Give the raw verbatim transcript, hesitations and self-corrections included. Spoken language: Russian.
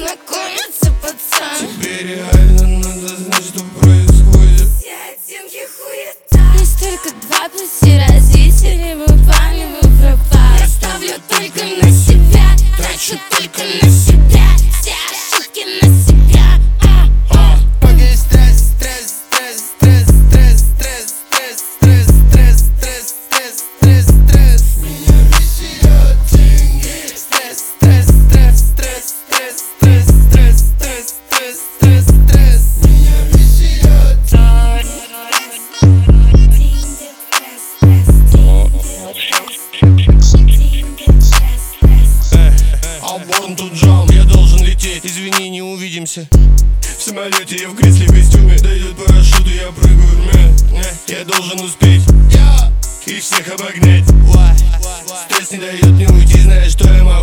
знакомиться, пацан. Тебе реально надо знать, что происходит. Все оттенки хуета. Есть только два пути развития: либо бан, либо пропал. Я ставлю только на себя, трачу только на себя. Все ошибки на себя. Пока стресс, стресс, стресс, стресс, стресс, стресс, стресс, стресс, стресс, стресс, стресс, стресс, стресс. Меня веселят деньги. Стресс, стресс, стресс, стресс, стресс, стресс, стресс, стресс, стресс, стресс, стресс. Меня веселят I'm born to jump. Я должен лететь, извини, не увидимся. В самолете я в кресле костюме. Дает парашют, и я прыгаю, мя. Я должен успеть и всех обогнять. Стресс не дает мне уйти, знаешь, что я могу.